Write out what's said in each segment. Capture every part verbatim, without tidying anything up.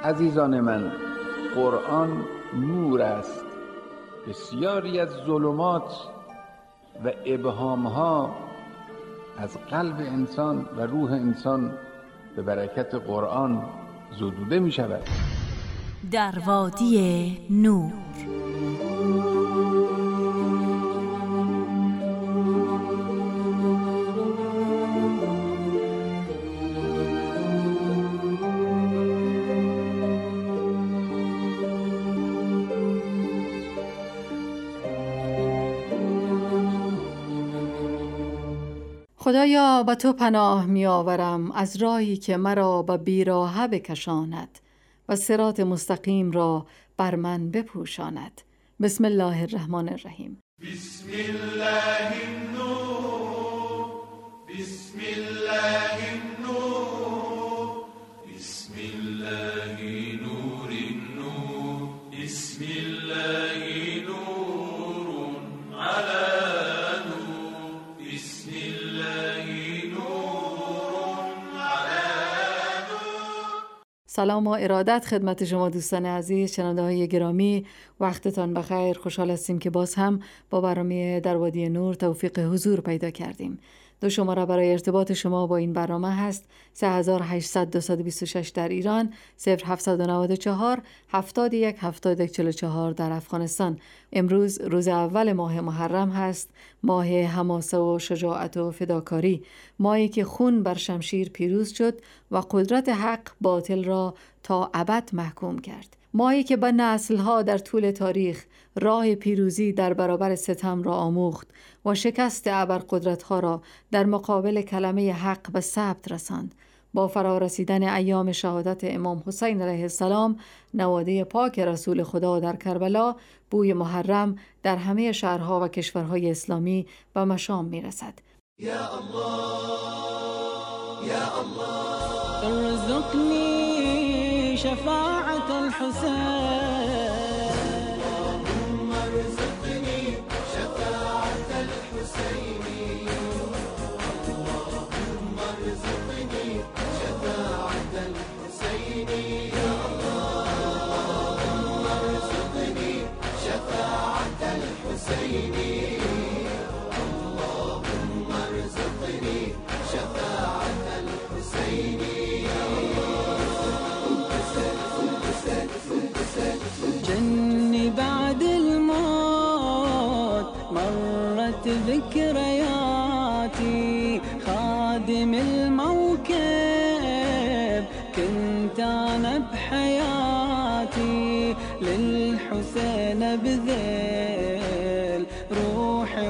عزیزان من، قرآن نور است. بسیاری از ظلمات و ابهامها از قلب انسان و روح انسان به برکت قرآن زدوده می شود. در وادی نور. خدایا به تو پناه می آورم از راهی که مرا به بیراهه بکشاند و صراط مستقیم را بر من بپوشاند. بسم الله الرحمن الرحیم. بسم الله النور، بسم الله النور، بسم الله نور النور، بسم الله نور على نور، بسم الله نور على نور. سلام و ارادت خدمت شما دوستان عزیز، شنونده های گرامی، وقتتان بخیر. خوشحال هستیم که باز هم با برنامه در وادی نور توفیق حضور پیدا کردیم. دو شماره برای ارتباط شما با این برنامه هست: سه هزار و هشتصد و دویست و بیست و شش در ایران، صفر هفتصد و نود و چهار هفتاد و یک هفتاد و یک چهل و چهار در افغانستان. امروز روز اول ماه محرم هست، ماه حماسه و شجاعت و فداکاری، ماهی که خون بر شمشیر پیروز شد و قدرت حق باطل را تا ابد محکوم کرد، ماهی که به نسل‌ها در طول تاریخ راه پیروزی در برابر ستم را آموخت و شکست ابرقدرت‌ها را در مقابل کلمه حق به ثبت رساند. با فرارسیدن ایام شهادت امام حسین علیه السلام، نواده پاک رسول خدا در کربلا، بوی محرم در همه شهرها و کشورهای اسلامی به مشام می‌رسد. یا الله یا الله ارزقنی شفاعت الحسین، اللهم ارزقني شفاعة الحسين، اللهم ارزقني شفاعة الحسين، يا الله اللهم ارزقني شفاعة الحسين، اللهم ارزقني شفاعة الحسين، يا جني بعد الموت مرت ذكرياتي، خادم الموكب كنت أنا بحياتي، للحسين بذل روحي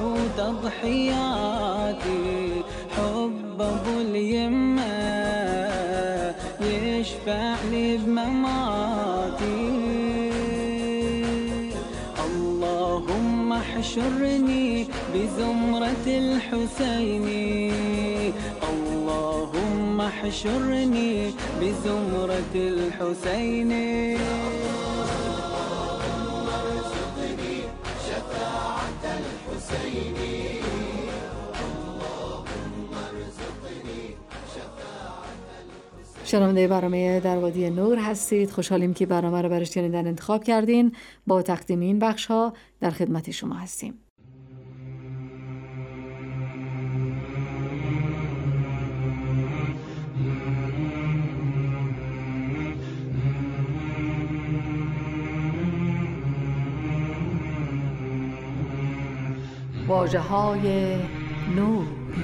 وتضحياتي، حب أبو اليمة يشفع لي بمماتي، اللهم احشرني بزمرة الحسين، اللهم احشرني بزمرة الحسين، اللهم ارزقني شفاعة الحسين، اللهم ارزقني شفاعة الحسين. شنونده برنامه در وادی نور هستید. خوشحالیم که برنامه رو برای شنیدن انتخاب کردین. با تقدیم این بخش ها در خدمت شما هستیم. واژه های نور.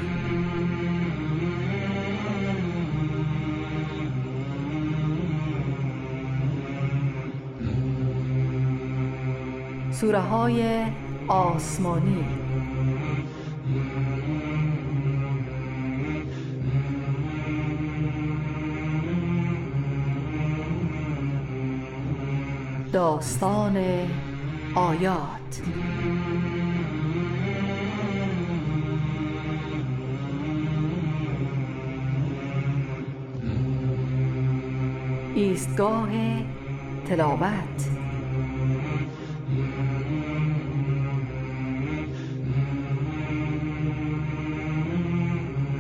سوره های آسمانی. داستان آیات. ایستگاه تلاوت.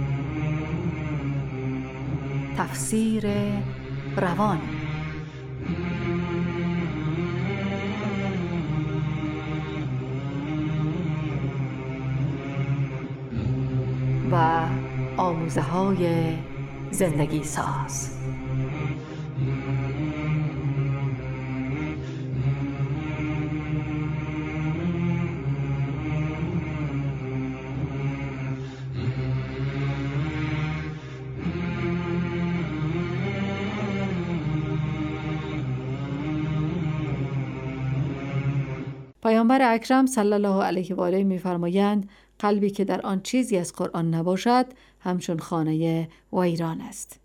تفسیر روان. آموزه های زندگی ساز. پیامبر اکرم صلی الله علیه و آله می‌فرمایند قلبی که در آن چیزی از قرآن نباشد همچون خانه ویران است.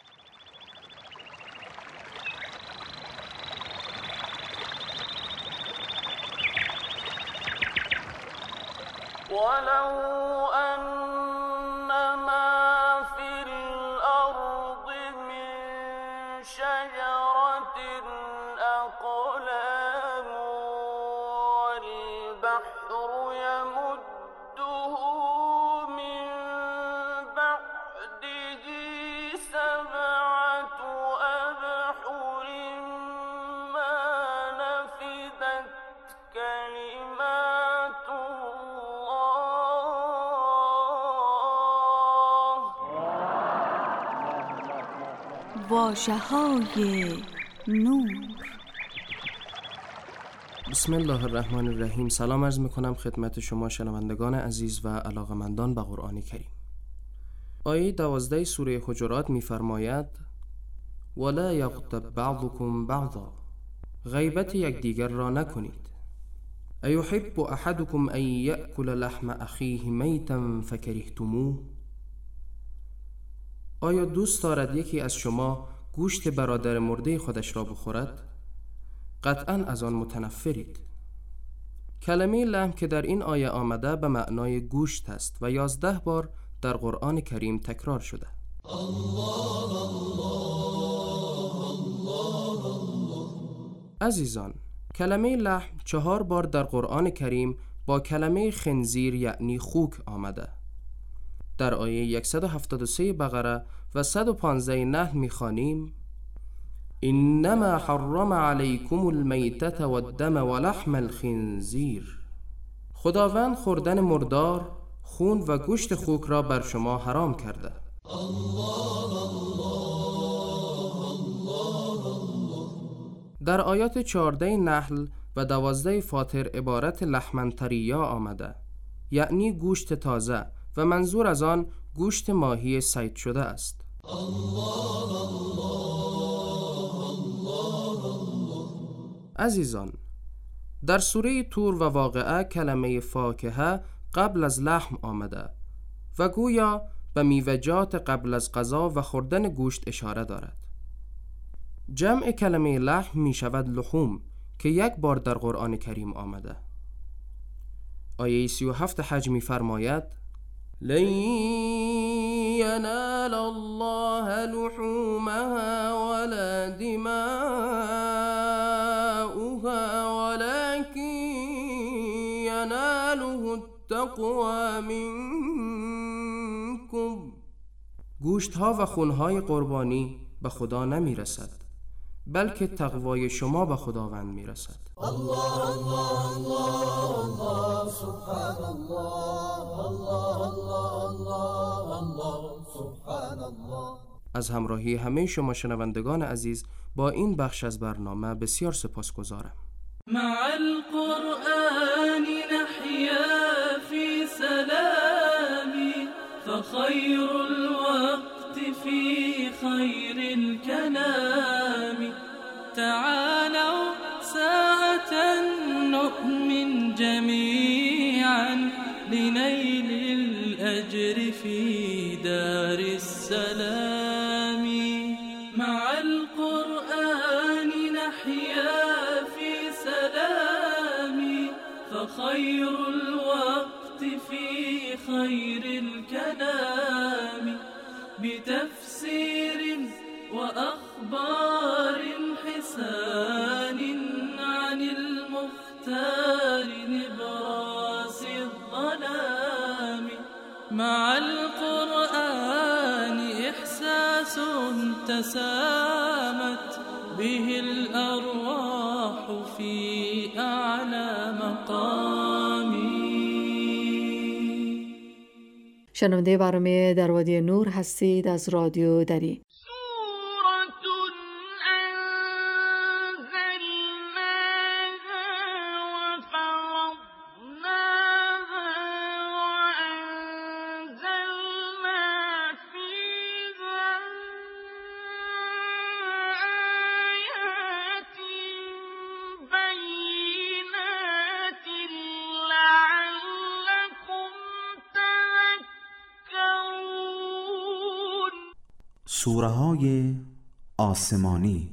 ولو أن ما في الأرض من شجرة أقلام والبحر يمده من بعده سبعة أبحر ما نفدت كلمات واژه‌های نور. بسم الله الرحمن الرحیم. سلام عرض میکنم خدمت شما شنوندگان عزیز و علاقمندان به قرآن کریم. آیه دوازده سوره حجرات میفرماید ولا یغتب بعضکم بعضا، غیبت یکدیگر را نکنید. ایحب احدکم ان یأکل لحم اخیه میتا فکرهتموه، آیا دوست دارد یکی از شما گوشت برادر مرده خودش را بخورد؟ قطعاً از آن متنفرید. کلمه لحم که در این آیه آمده به معنای گوشت است و یازده بار در قرآن کریم تکرار شده. الله الله الله الله. عزیزان، کلمه لحم چهار بار در قرآن کریم با کلمه خنزیر یعنی خوک آمده. در آیه صد و هفتاد و سه بقره و صد و پانزده نحل می‌خوانیم انما حرم علیکم المیتة والدم ولحم الخنزیر، خداوند خوردن مردار، خون و گوشت خوک را بر شما حرام کرده. الله الله الله الله. در آیات چهارده نحل و دوازده فاطر عبارت لحمن طریا آمده، یعنی گوشت تازه و منظور از آن گوشت ماهی صید شده است. الله الله الله الله. عزیزان، در سوره طور و واقعه کلمه فاکهه قبل از لحم آمده و گویا به میوه‌جات قبل از غذا و خوردن گوشت اشاره دارد. جمع کلمه لحم می شود لحوم که یک بار در قرآن کریم آمده. آیه سی و هفت حج می فرماید لن ینال الله لحومها ولا دماؤها ولكن یناله التقوى منکم، گوشتها و خونهای قربانی به خدا نمی رسد بلکه تقوای شما به خداوند می رسد. الله الله الله الله سبحان الله الله الله الله الله سبحان الله. از همراهی همه شما شنوندگان عزیز با این بخش از برنامه بسیار سپاسگزارم. مع القرآن نحيا في سلام فخير الوقت في خير الكلام تعالوا ساعة نؤمن جميعا لنيل الأجر في دار السلام. مع القرآن نحيا في سلام فخير الوقت في خير الكلام بتفسير وأخبار حسان عن المختار نبراس الظلام. مع القرآن إحساس تسامت به الأرواح في أعلى مقام. شنونده برنامه در وادی نور هستید از رادیو دری. سوره های آسمانی.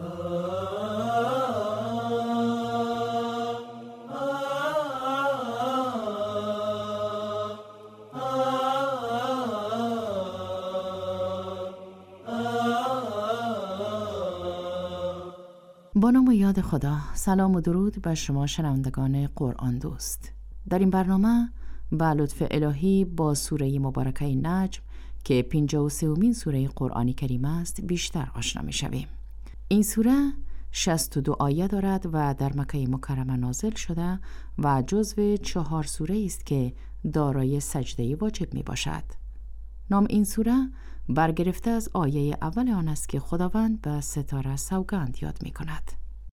با نام و یاد خدا. سلام و درود بر شما شنوندگان قرآن دوست. در این برنامه با لطف الهی با سوره مبارکه نجم که پنجاه و سومین سوره قرآن کریم است بیشتر آشنا می شویم. این سوره شصت و دو آیه دارد و در مکه مکرمه نازل شده و جزو چهار سوره است که دارای سجده واجب می باشد. نام این سوره برگرفته از آیه اول آن است که خداوند به ستاره سوگند یاد می کند.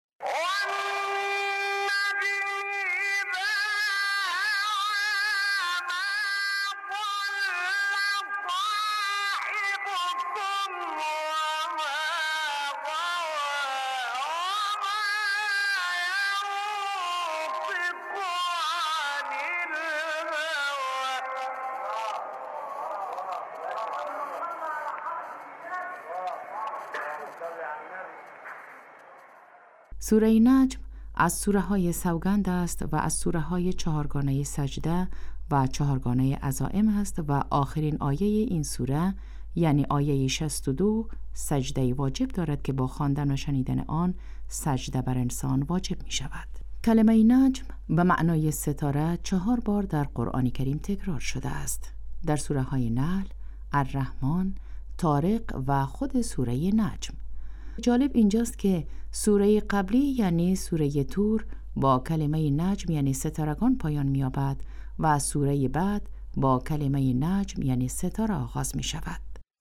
سوره نجم از سوره های سوگند است و از سوره های چهارگانه سجده و چهارگانه عزائم است و آخرین آیه این سوره یعنی آیه شصت و دو سجده واجب دارد که با خواندن و شنیدن آن سجده بر انسان واجب می شود. کلمه نجم به معنای ستاره چهار بار در قرآن کریم تکرار شده است. در سوره های نحل، الرحمن، طارق و خود سوره نجم. جالب اینجاست که سوره قبلی یعنی سوره طور با کلمه نجم یعنی ستارگان پایان می‌یابد و سوره بعد با کلمه نجم یعنی ستاره آغاز می شود.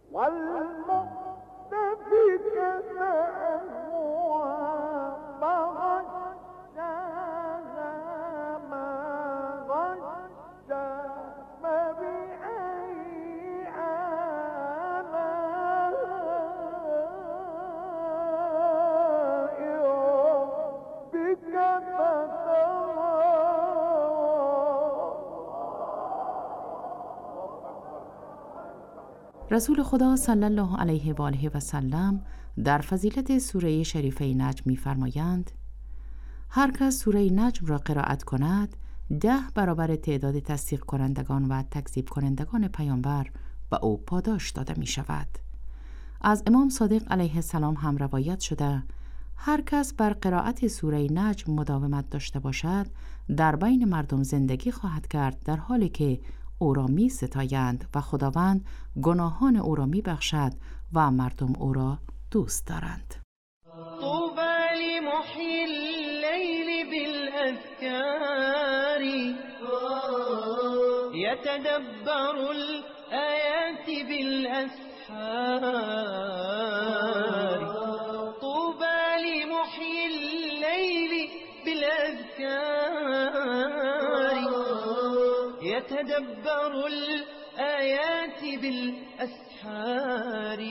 رسول خدا صلی الله علیه و آله و سلم در فضیلت سوره شریفه نجم می‌فرمایند: هر کس سوره نجم را قرائت کند ده برابر تعداد تصدیق کنندگان و تکذیب کنندگان پیامبر به او پاداش داده می شود. از امام صادق علیه السلام هم روایت شده هر کس بر قرائت سوره نجم مداومت داشته باشد در بین مردم زندگی خواهد کرد در حالی که او را می ستایند و خداوند گناهان او را می بخشد و مردم او را دوست دارند. طوبى لمحيي الليل بالأذكار يتدبر الآيات بالأسحار طوبى لمحيي الليل بالأذكار يتدبر الآيات بالأسحار.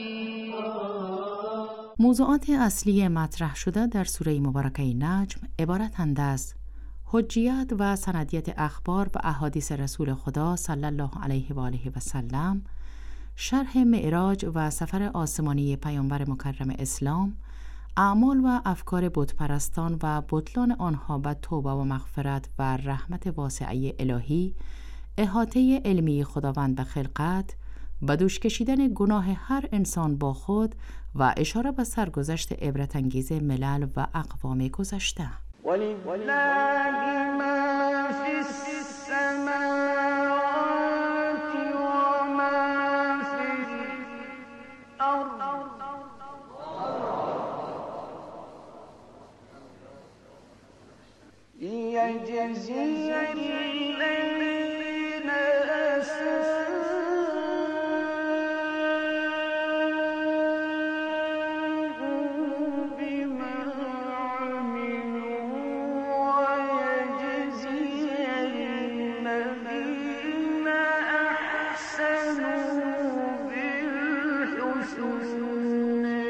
موضوعات اصلی مطرح شده در سوره مبارکه نجم عبارتند از حجیت و سندیت اخبار و احادیث رسول خدا صلی الله علیه و آله و سلم، شرح معراج و سفر آسمانی پیامبر مکرم اسلام، اعمال و افکار بتپرستان و بطلان آنها به توبه و مغفرت و رحمت واسعه الهی، احاطه علمی خداوند به خلقت، به دوش کشیدن گناه هر انسان با خود و اشاره به سرگذشت عبرت انگیز ملل و اقوام گذشته. ولله ما فی السماوات و ما فی الارض یجزی الذین اساءوا الحسنى.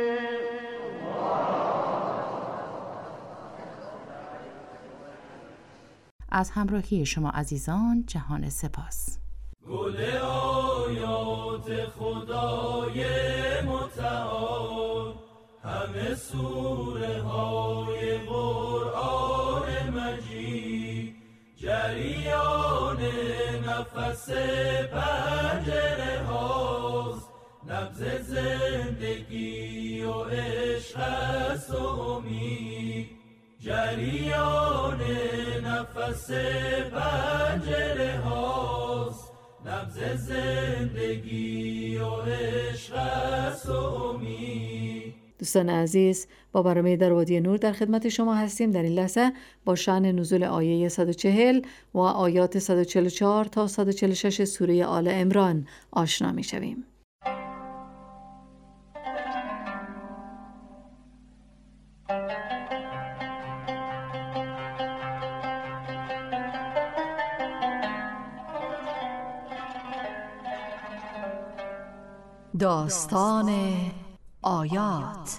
از همراهی شما عزیزان جهان سپاس. گل آیات خدای متعال، همه سوره های قرآن مجید، جریان نفس پنجره هاست، نبض زندگی و عشق است و امید، جریان نفس پنجره هاست، نبض زندگی و عشق است و امید. دوستان عزیز، با برنامه در وادی نور در خدمت شما هستیم. در این لحظه با شأن نزول آیه صد و چهل و آیات صد و چهل و چهار تا صد و چهل و شش سوره آل عمران آشنا می شویم. داستان آیات.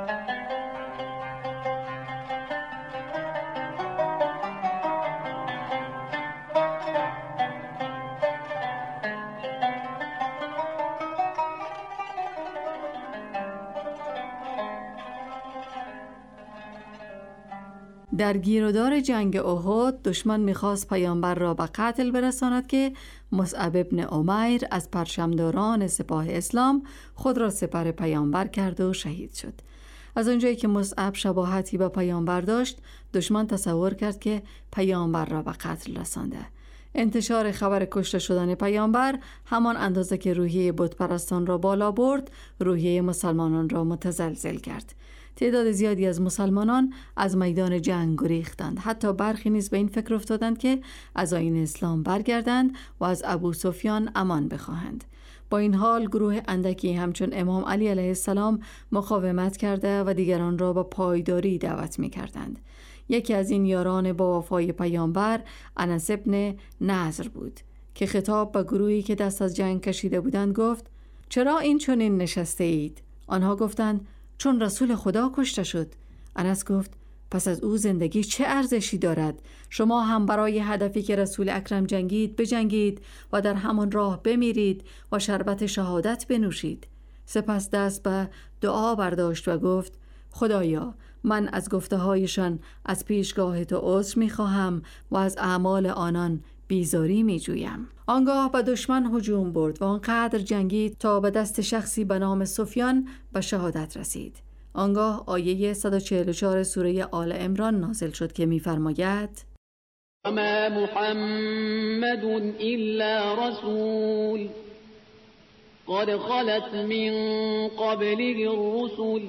در گیرودار جنگ احد دشمن می‌خواست پیامبر را به قتل برساند که مصعب ابن عمیر از پرچمداران سپاه اسلام خود را سپر پیامبر کرد و شهید شد. از آنجایی که مصعب شباهتی به پیامبر داشت، دشمن تصور کرد که پیامبر را به قتل رسانده. انتشار خبر کشته شدن پیامبر همان اندازه که روحیه بتپرستان را بالا برد، روحیه مسلمانان را متزلزل کرد. تعداد زیادی از مسلمانان از میدان جنگ گریختند. حتی برخی نیز به این فکر افتادند که از آیین اسلام برگردند و از ابو سفیان امان بخواهند. با این حال گروه اندکی همچون امام علی علیه السلام مقاومت کرده و دیگران را به پایداری دعوت می کردند. یکی از این یاران با وفای پیامبر انس ابن نضر بود که خطاب به گروهی که دست از جنگ کشیده بودند گفت: چرا این چنین نشسته اید؟ آنها گفتند: چون رسول خدا کشته شد. انس گفت: پس از او زندگی چه ارزشی دارد؟ شما هم برای هدفی که رسول اکرم جنگید بجنگید و در همان راه بمیرید و شربت شهادت بنوشید. سپس دست به دعا برداشت و گفت: خدایا، من از گفته هایشان از پیشگاه تو عذر می خواهم و از اعمال آنان بیزاری می جویم. آنگاه به دشمن هجوم برد و آنقدر جنگید تا به دست شخصی به نام سفیان به شهادت رسید. آنگاه آیه صد و چهل و چهار سوره آل عمران نازل شد که می‌فرماید: وما محمد الا رسول قد خلت من قبله الرسل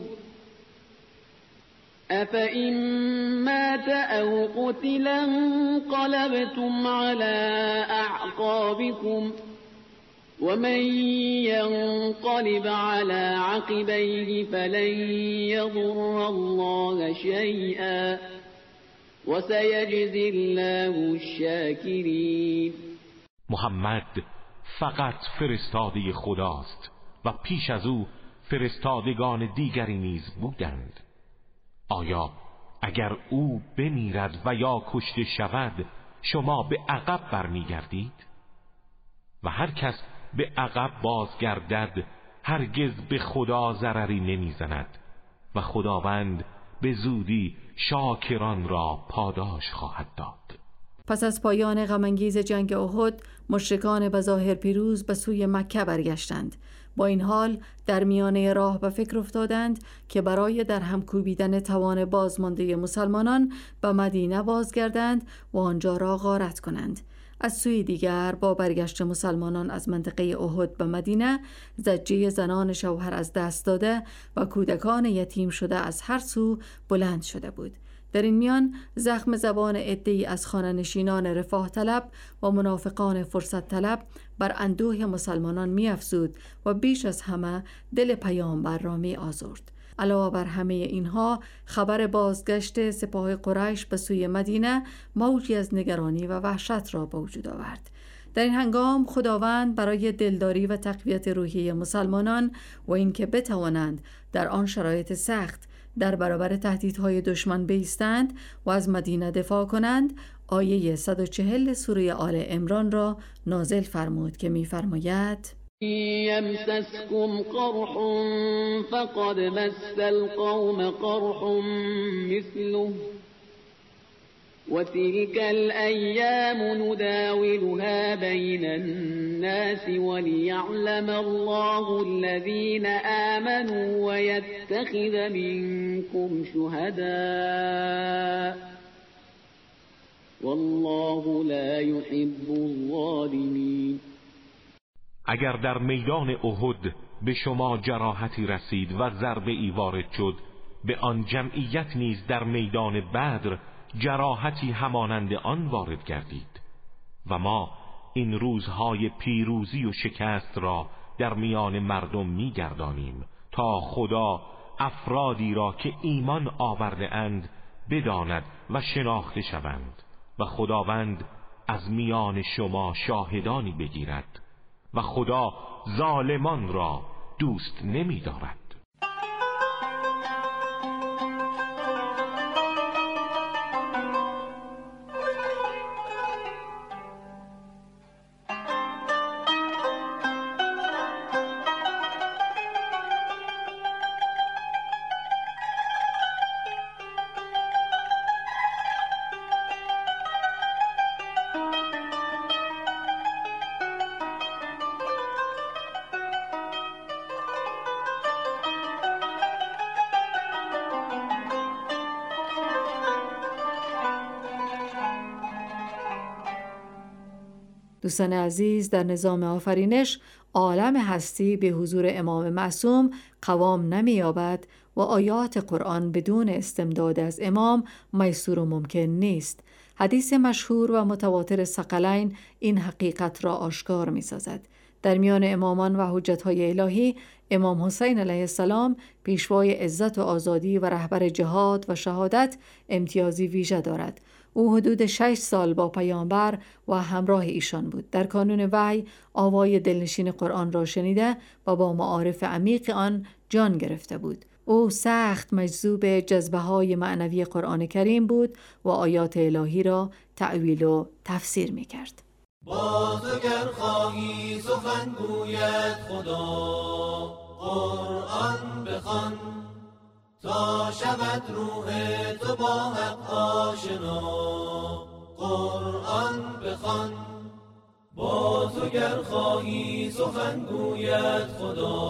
افئن مات او قتل انقلبتم على اعقابكم ومن ينقلب على عقبيه فلن يضر الله شيئا وسيجزي الله الشاكرين. محمد فقط فرستاده خداست و پیش از او فرستادگان دیگری نیز بودند. آیا اگر او بمیرد و یا کشته شود شما به عقب برمیگردید؟ و هر کس به عقب بازگردد هرگز به خدا ضرری نمیزند و خداوند به زودی شاکران را پاداش خواهد داد. پس از پایان غم‌انگیز جنگ احد، مشرکان بظاهر پیروز به سوی مکه برگشتند. با این حال در میانه راه به فکر افتادند که برای در هم کوبیدن توان بازمانده مسلمانان به مدینه بازگردند و آنجا را غارت کنند. از سوی دیگر با برگشت مسلمانان از منطقه احد به مدینه، زجه زنان شوهر از دست داده و کودکان یتیم شده از هر سو بلند شده بود. در این میان زخم زبان عده‌ای از خانه‌نشینان رفاه طلب و منافقان فرصت طلب بر اندوه مسلمانان می افزود و بیش از همه دل پیامبر را می آزرد. علاوه بر همه اینها، خبر بازگشت سپاه قریش به سوی مدینه موجی از نگرانی و وحشت را به وجود آورد. در این هنگام خداوند برای دلداری و تقویت روحیه مسلمانان و اینکه بتوانند در آن شرایط سخت در برابر تهدیدهای دشمن بایستند و از مدینه دفاع کنند، آیه صد و چهل سوره آل عمران را نازل فرمود که می‌فرماید: یمسسکم قرح فقد مس القوم قرح مثله وتلك الأيام نداولها بين الناس وليعلم الله الذين آمنوا ويتخذ منكم شهداء والله لا يحب الظالمين. اگر در میدان احد به شما جراحتی رسید و ضربه ای وارد شد، به آن جمعیت نیز در میدان بدر جراحتی همانند آن وارد گردید و ما این روزهای پیروزی و شکست را در میان مردم می‌گردانیم تا خدا افرادی را که ایمان آورده اند بداند و شناخته شوند و خداوند از میان شما شاهدانی بگیرد و خدا ظالمان را دوست نمی‌دارد. دوستان عزیز، در نظام آفرینش عالم هستی به حضور امام معصوم قوام نمی‌یابد و آیات قرآن بدون استمداد از امام میسور و ممکن نیست. حدیث مشهور و متواتر ثقلین این حقیقت را آشکار می‌سازد. در میان امامان و حجت‌های الهی، امام حسین علیه السلام پیشوای عزت و آزادی و رهبر جهاد و شهادت امتیازی ویژه دارد. او حدود شش سال با پیامبر و همراه ایشان بود. در کانون وحی آوای دلنشین قرآن را شنیده و با معارف عمیق آن جان گرفته بود. او سخت مجذوب جذبه های معنوی قرآن کریم بود و آیات الهی را تأویل و تفسیر می کرد. باز اگر خواهی سخن گوید خدا، قرآن بخوان تا شود روح تو با حق آشنا. قرآن بخوان باز اگر خواهی سخن گوید خدا،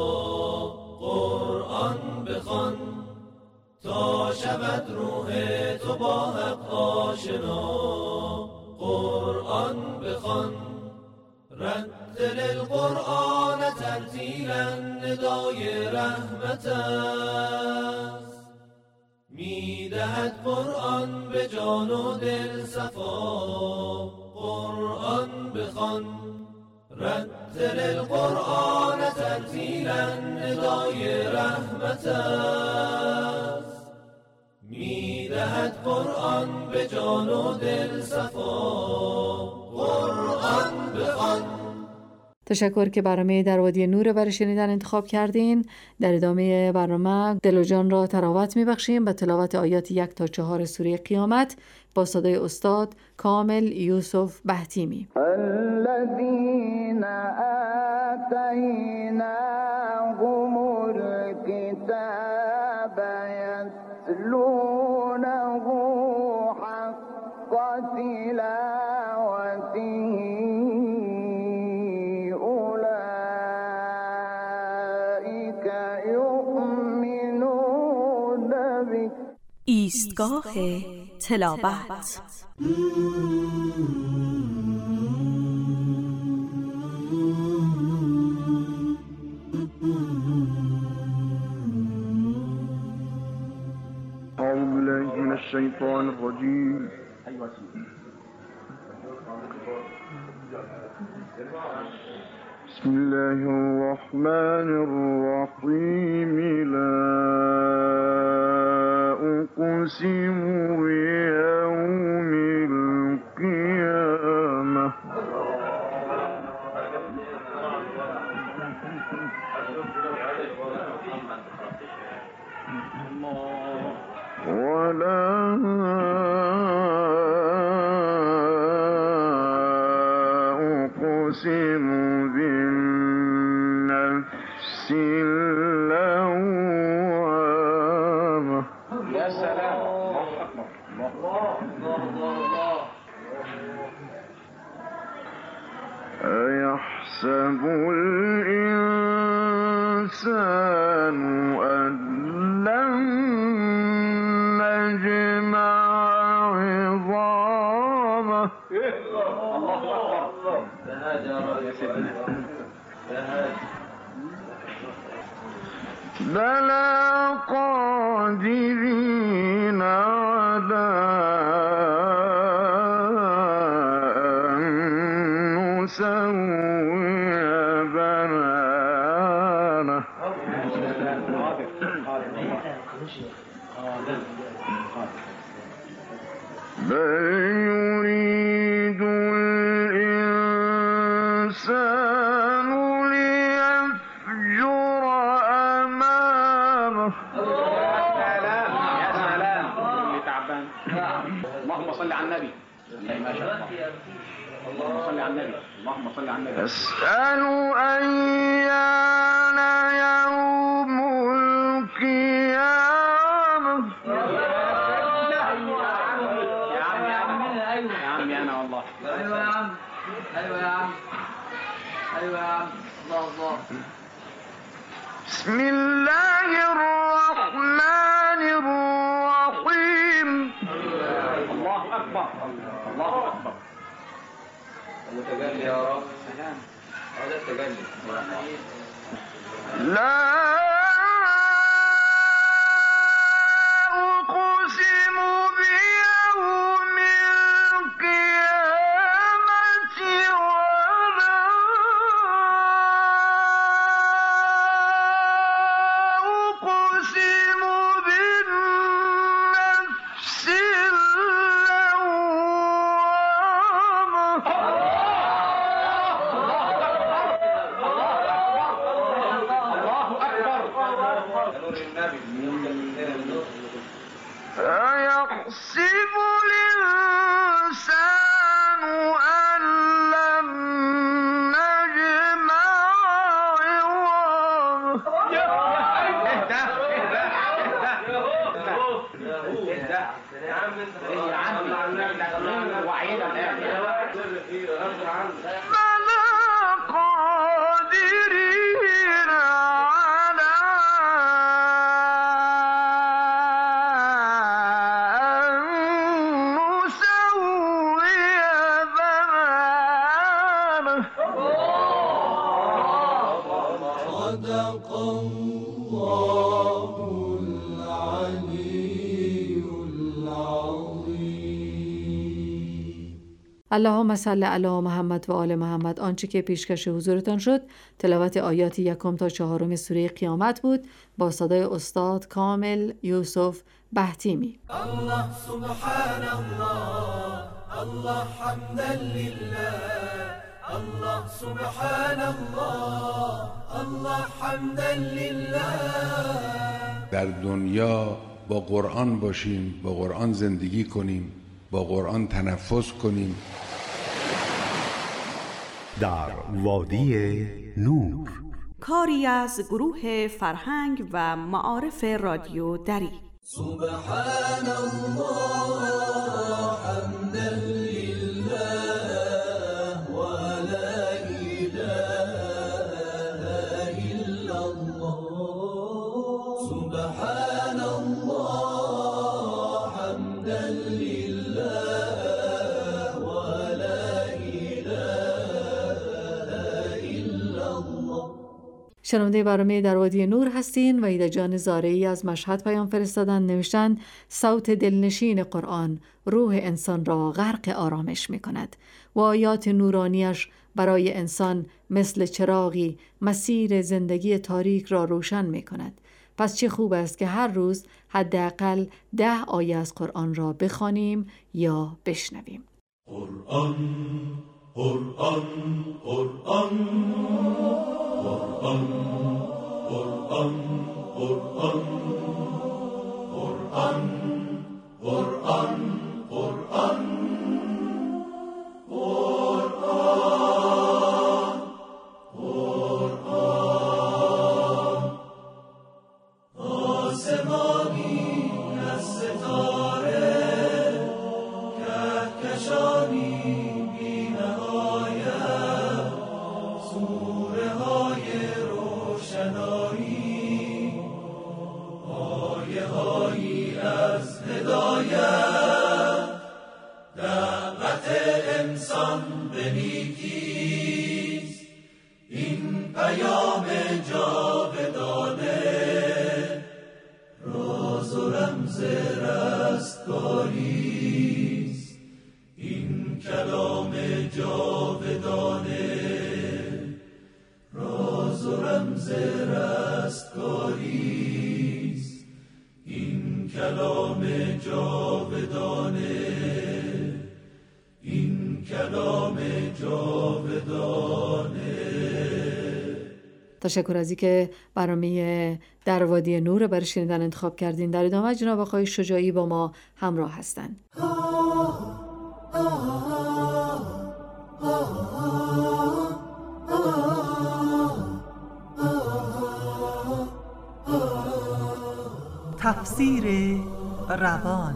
قرآن بخوان تا شود روح تو با حق آشنا. قرآن بخوان رتل القرآن ترتیلا ندای رحمت است. میدهد قرآن به جان و دل صفا. قرآن بخوان رتل القرآن ترتیلا ندای رحمت است. میدهد قرآن به جان و دل صفا. قرآن بخوان. تشکر که برنامه در وادی نور برای شنیدن انتخاب کردین. در ادامه برنامه دل و جان را تراوت میبخشیم به تلاوت آیات یک تا چهار سوره قیامت با صدای استاد کامل یوسف بهتیمی. الذین آتیناهم الکتاب یتلونه حق تلاوته ایستگاه تلاوت. أعوذ بالله من الشيطان الرجيم. بسم الله الرحمن الرحيم. لا أقسم بيوم القيامة ولا أقسم بالنفس اللوامة. يا سلام. أيحسب الإنسان أن لن نجمع عظامه. الله أكبر. بلى قادرين على أن نسوي بنانه. بل يريد الإنسان ليفجر أمامه. يا سلام. تعبان. اللهم صل على النبي. ما شاء الله. اللهم صل على النبي. اللهم صل على النبي. أسأل أيان يوم القيامة. يا عم يا عم يا عم يا أنا والله. أيوة يا عم. أيوة يا عم. أيوة يا عم. الله الله. بسم الله الرحمن الرحيم. الله أكبر. الله أكبر. المتجلي يا رب. هذا التجلي. لا أقسم بيوم القيامة ولا أقسم بالنفس اللوامة. أيحسب الإنسان أن لن نجمع عظامه. اهدى اهدى اهدى. يا عم انت يا عم وعينا الآن. بلى قادرين على أن نسوي بنانه. صدق الله العلي العظيم. اللهم صل علی محمد و آل محمد. آنچه که پیشکش حضورتان شد تلاوت آیات یکم تا چهارم سوره قیامت بود با صدای استاد کامل یوسف بهتیمی. الله سبحان الله، الله حمدا لله، الله سبحان الله، الله حمدا لله. در دنیا با قرآن باشیم، با قرآن زندگی کنیم، با قرآن تنفس کنیم. در وادی نور، کاری از گروه فرهنگ و معارف رادیو دری. سبحان الله حمدا لله و لا اله الا الله. سبحان الله حمدا لله و لا اله الا الله. شنونده برنامه در وادی نور هستین و ایده جان زارعی از مشهد پیام فرستادن. نوشتند صوت دلنشین قرآن روح انسان را غرق آرامش می کند و آیات نورانیش برای انسان مثل چراغی مسیر زندگی تاریک را روشن می کند. پس چه خوب است که هر روز حداقل ده آیه از قرآن را بخوانیم یا بشنویم. قرآن قرآن قرآن قرآن قرآن قرآن قرآن قرآن قرآن قرآن قرآن قرآن آسمانی از ستاره کهکشانی بی نهایت سوره های روشنایی آیه هایی از هدایت دعوت انسان به نیکیست این پیام جاودانه راز و رمز رستگاریست این کلام جاودانه راز و رمز رستگاریست این کلام جاودانه این کلام جاودانه. تشکر از اینکه برنامه در وادی نور برای شنیدن انتخاب کردین. در ادامه جناب آقای شجاعی با ما همراه هستند. تفسیر روان.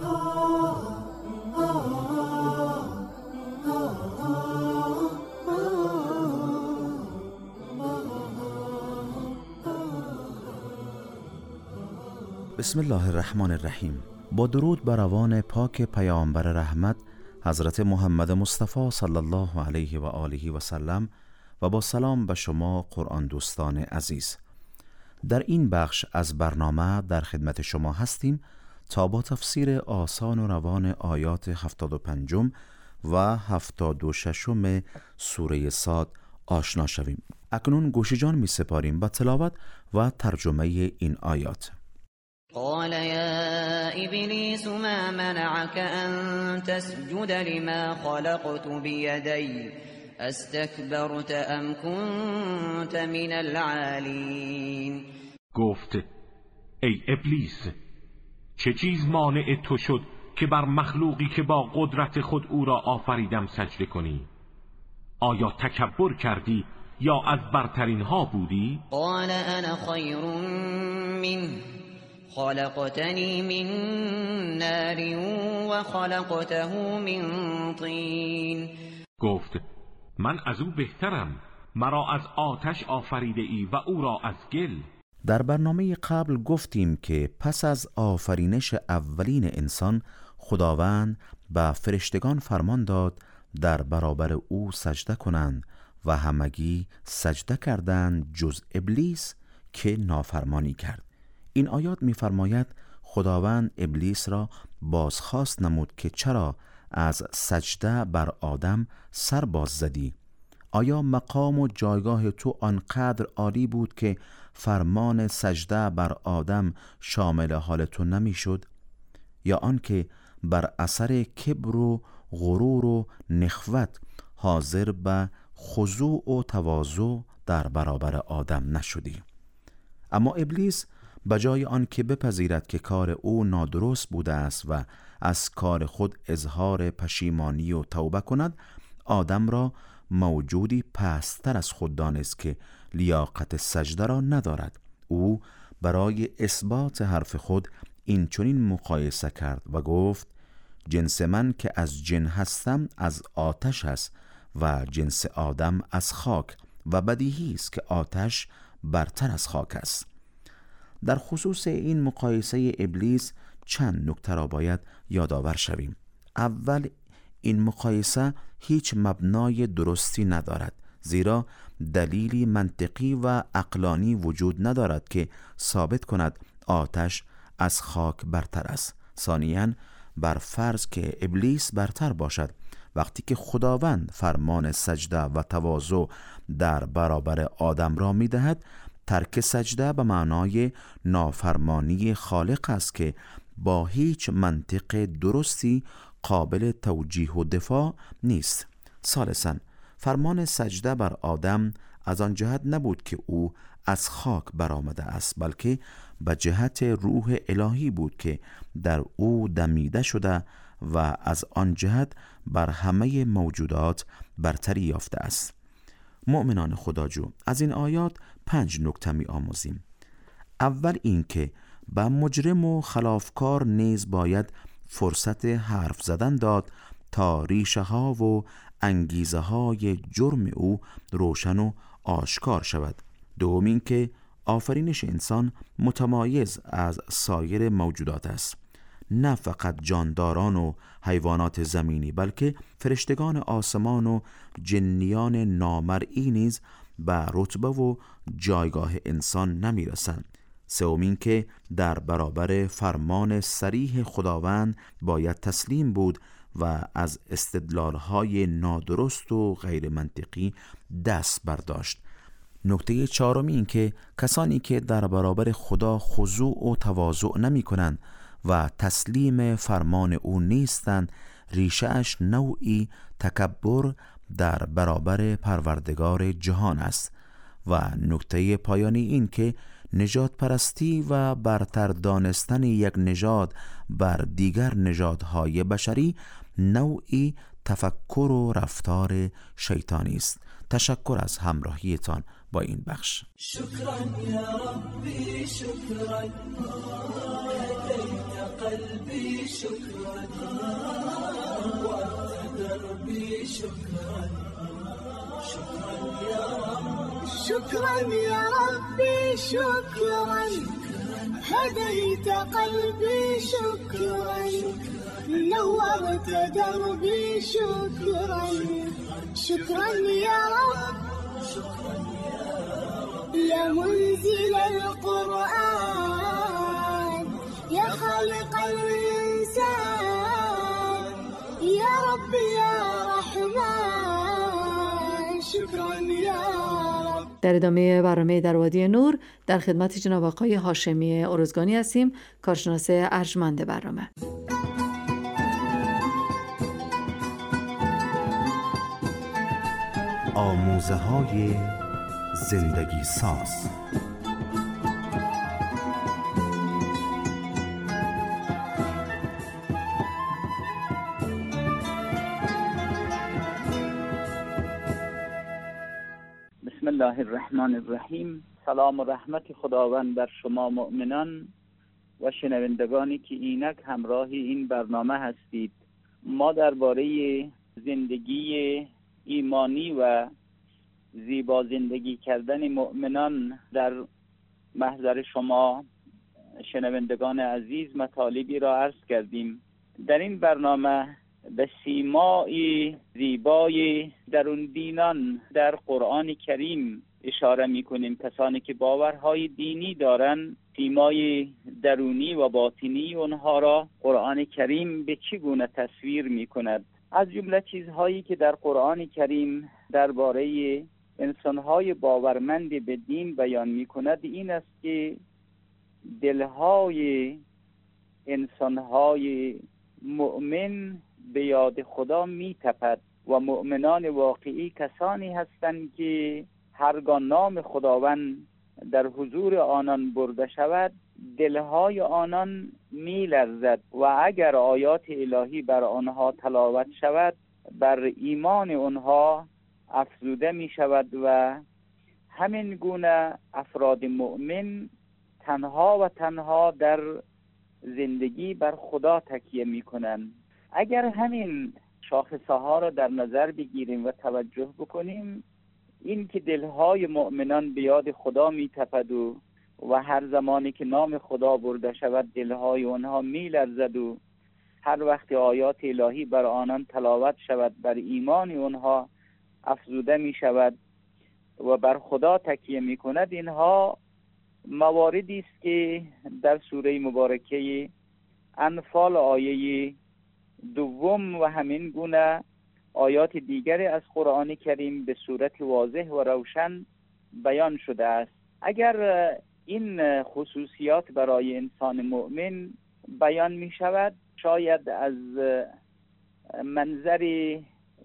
بسم الله الرحمن الرحیم. با درود بر روان پاک پیامبر رحمت حضرت محمد مصطفی صلی الله علیه و آله و سلم و با سلام به شما قرآن دوستان عزیز. در این بخش از برنامه در خدمت شما هستیم تا با تفسیر آسان و روان آیات هفتاد و پنجم و هفتاد و ششم سوره صاد آشنا شویم. اکنون گوش جان می سپاریم به تلاوت و ترجمه این آیات. قال يا إبليس ما منعك أن تسجد لما خلقت بيدي استكبرت أم كنت من العالين. گفت ای ابلیس، چه چیز مانع تو شد که بر مخلوقی که با قدرت خود او را آفریدم سجده کنی؟ آیا تکبر کردی یا از برترین ها بودی؟ قال انا خیر منه خلقتنی من نار و خلقته من طین. گفت من از او بهترم، مرا از آتش آفریده ای و او را از گل. در برنامه قبل گفتیم که پس از آفرینش اولین انسان خداوند به فرشتگان فرمان داد در برابر او سجده کنند و همگی سجده کردند جز ابلیس که نافرمانی کرد. این آیات می‌فرماید خداوند ابلیس را بازخواست نمود که چرا از سجده بر آدم سر باز زدی؟ آیا مقام و جایگاه تو آنقدر عالی بود که فرمان سجده بر آدم شامل حال تو نمی‌شد؟ یا آنکه بر اثر کبر و غرور و نخوت حاضر به خضوع و تواضع در برابر آدم نشدی؟ اما ابلیس بجای آن که بپذیرد که کار او نادرست بوده است و از کار خود اظهار پشیمانی و توبه کند، آدم را موجودی پست‌تر از خود دانست که لیاقت سجده را ندارد. او برای اثبات حرف خود این چنین مقایسه کرد و گفت جنس من که از جن هستم از آتش است و جنس آدم از خاک و بدیهی است که آتش برتر از خاک است. در خصوص این مقایسه ابلیس چند نکته را باید یادآور شویم. اول، این مقایسه هیچ مبنای درستی ندارد، زیرا دلیلی منطقی و عقلانی وجود ندارد که ثابت کند آتش از خاک برتر است. ثانیاً، بر فرض که ابلیس برتر باشد، وقتی که خداوند فرمان سجده و تواضع در برابر آدم را می‌دهد، ترک سجده به معنای نافرمانی خالق است که با هیچ منطق درستی قابل توجیه و دفاع نیست. ثالثاً، فرمان سجده بر آدم از آن جهت نبود که او از خاک برآمده است، بلکه به جهت روح الهی بود که در او دمیده شده و از آن جهت بر همه موجودات برتری یافته است. مؤمنان خداجو، از این آیات پنج نکته می آموزیم. اول این که به مجرم و خلافکار نیز باید فرصت حرف زدن داد تا ریشه ها و انگیزه های جرم او روشن و آشکار شود. دوم این که آفرینش انسان متمایز از سایر موجودات است. نه فقط جانداران و حیوانات زمینی، بلکه فرشتگان آسمان و جنیان نامرئی نیز به رتبه و جایگاه انسان نمی رسند. سوم این که در برابر فرمان صریح خداوند باید تسلیم بود و از استدلالهای نادرست و غیر منطقی دست برداشت. نکته چهارم این که کسانی که در برابر خدا خضوع و تواضع نمی کنند و تسلیم فرمان او نیستند، ریشه اش نوعی تکبر در برابر پروردگار جهان است. و نکته پایانی این که نژاد پرستی و برتر دانستن یک نژاد بر دیگر نژادهای بشری نوعی تفکر و رفتار شیطانی است. تشکر از همراهیتان با این بخش. شکرا یا ربی، شکرا هدیت قلبی، شکرا وقت دربی، شکرا شکرا یا رب، شکرا یا ربی، شکرا هدیت قلبی، شکرا نورت دربی، شکرا شكرا يا رب، يا منزل القرآن، يا خالق الإنسان، يا رب يا رحمن، شكرا يا رب. در ادامه برنامه در وادی نور در خدمت جناب آقای هاشمی ارزگانی هستیم، کارشناس ارجمند برنامه. آموزه های زندگی ساز. بسم الله الرحمن الرحیم. سلام و رحمت خداوند بر شما مؤمنان و شنوندگانی که اینک همراه این برنامه هستید. ما درباره زندگی ایمانی و زیبا زندگی کردن مؤمنان در محضر شما شنوندگان عزیز مطالبی را عرض کردیم. در این برنامه به سیمای زیبای درون بینان در قرآن کریم اشاره می کنیم. کسانی که باورهای دینی دارند، سیمای درونی و باطنی اونها را قرآن کریم به چی گونه تصویر می کند. از جمله چیزهایی که در قرآن کریم درباره انسانهای باورمند به دین بیان می کند این است که دلهای انسانهای مؤمن به یاد خدا می تپد و مؤمنان واقعی کسانی هستند که هرگاه نام خداوند در حضور آنان برده شود دلهای آنان می لرزد و اگر آیات الهی بر آنها تلاوت شود بر ایمان آنها افزوده می شود و همین گونه افراد مؤمن تنها و تنها در زندگی بر خدا تکیه می کنند. اگر همین شاخصه ها را در نظر بگیریم و توجه بکنیم، این که دلهای مؤمنان به یاد خدا می تپد و و هر زمانی که نام خدا برده شود دلهای آنها می لرزد و هر وقت آیات الهی بر آنان تلاوت شود بر ایمان آنها افزوده می شود و بر خدا تکیه می کند، اینها مواردی است که در سوره مبارکه انفال آیه دوم و همین گونه آیات دیگری از قرآن کریم به صورت واضح و روشن بیان شده است. اگر این خصوصیات برای انسان مؤمن بیان می شود، شاید از منظر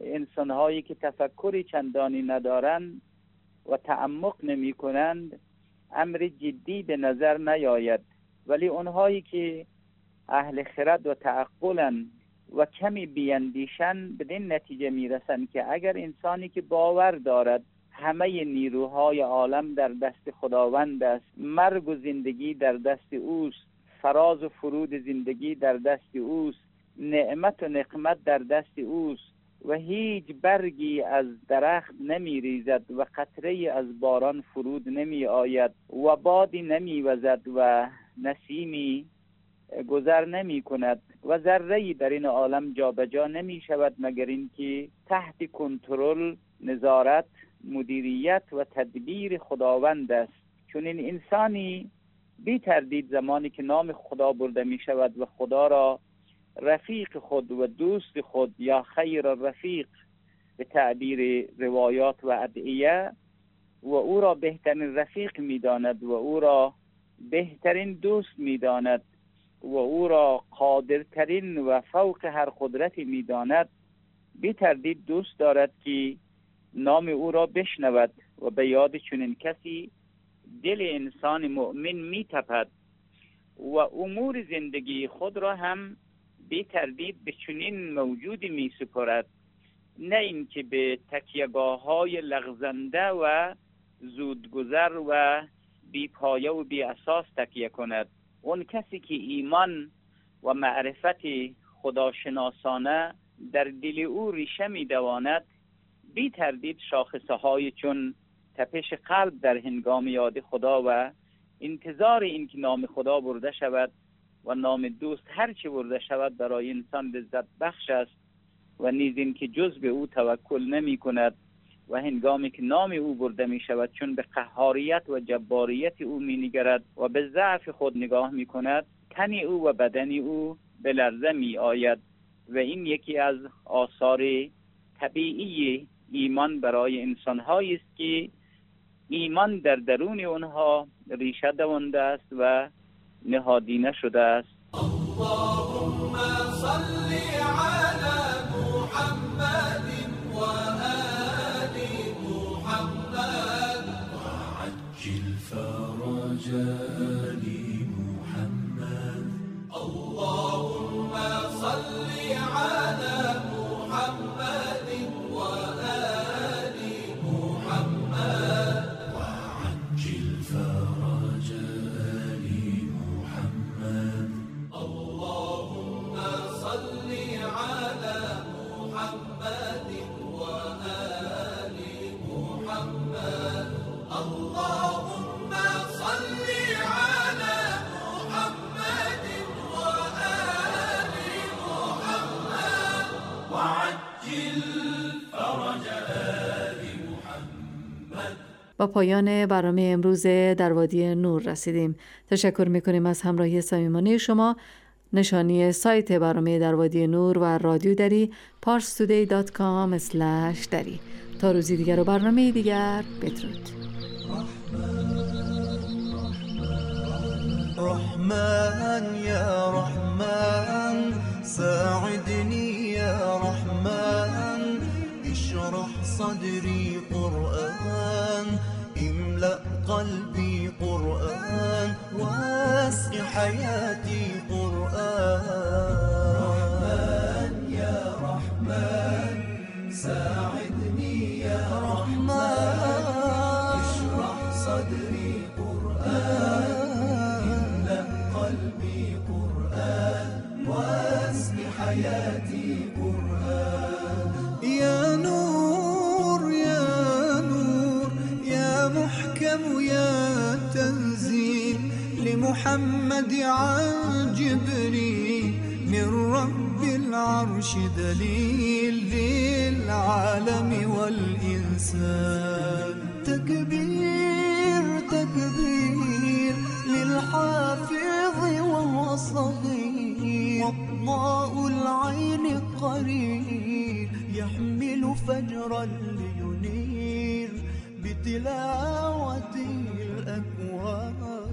انسانهایی که تفکری چندانی ندارند و تعمق نمی کنند امر جدی به نظر نیاید، ولی اونهایی که اهل خرد و تعقلن و کمی بیندیشن بدین نتیجه میرسن که اگر انسانی که باور دارد همه نیروهای عالم در دست خداوند است، مرگ و زندگی در دست اوست، فراز و فرود زندگی در دست اوست، نعمت و نقمت در دست اوست و هیچ برگی از درخت نمی ریزد و قطره از باران فرود نمی آید و بادی نمی وزد و نسیمی گذر نمی کند و ذره‌ای در این عالم جابجا نمی شود مگر اینکه تحت کنترل، نظارت، مدیریت و تدبیر خداوند است. چون این انسانی بی تردید زمانی که نام خدا برده می شود و خدا را رفیق خود و دوست خود یا خیر رفیق به تعبیر روایات و ادعیه و او را بهترین رفیق می داند و او را بهترین دوست می داند و او را قادرترین و فوق هر قدرتی می داند، بی تردید دوست دارد که نام او را بشنود و به یاد چنین کسی دل انسان مؤمن می تپد و امور زندگی خود را هم بی تردید به چنین موجودی می سپرد، نه اینکه به تکیهگاه های لغزنده و زودگذر و بی پایه و بی اساس تکیه کند. اون کسی که ایمان و معرفت خداشناسانه در دل او ریشه می دواند، بی تردید شاخصه های چون تپش قلب در هنگام یاد خدا و انتظار این که نام خدا برده شود و نام دوست هر چه برده شود برای انسان لذت بخش است و نیز این که جز به او توکل نمی کند و هنگامی که نام او برده می شود چون به قهاریت و جباریت او می نگرد و به ضعف خود نگاه می کند، تن او و بدن او به لرزه می آید و این یکی از آثار طبیعی ایمان برای انسان‌هایی است که ایمان در درون آنها ریشه دوانده است و نهادینه شده است. اللهم صل علی محمد و آل محمد وعجل فرج آل محمد. اللهم صل علی محمد و آل محمد وعجل فرج آل محمد. اللهم صل على محمد وآل محمد. اللهم صل على محمد وآل محمد وعجل فرج آل محمد. با پایان برنامه امروز در وادی نور رسیدیم. تشکر میکنیم از همراهی صمیمانه شما. نشانی سایت برنامه در وادی نور و رادیو دری پارس تودی دات کام اسلش دری. تا روزی دیگر و برنامه دیگر، بدرود. رحمن يا رحمن ساعدني يا رحمن اشرح صدري قرآن املأ قلبي قرآن واسق حياتي قرآن. رحمن يا رحمن ساعدني يا رحمن اشرح صدري قرآن املأ قلبي قرآن واسق حياتي قرآن. يا نور يا نور يا محكم يا تنزيل لمحمد عن جبريل من رب العرش دليل للعالم والإنسان. تكبير تكبير للحافظ وهو صغير وضاء العين قرير يحمل فجرا لينير بتلاوة الأكوان.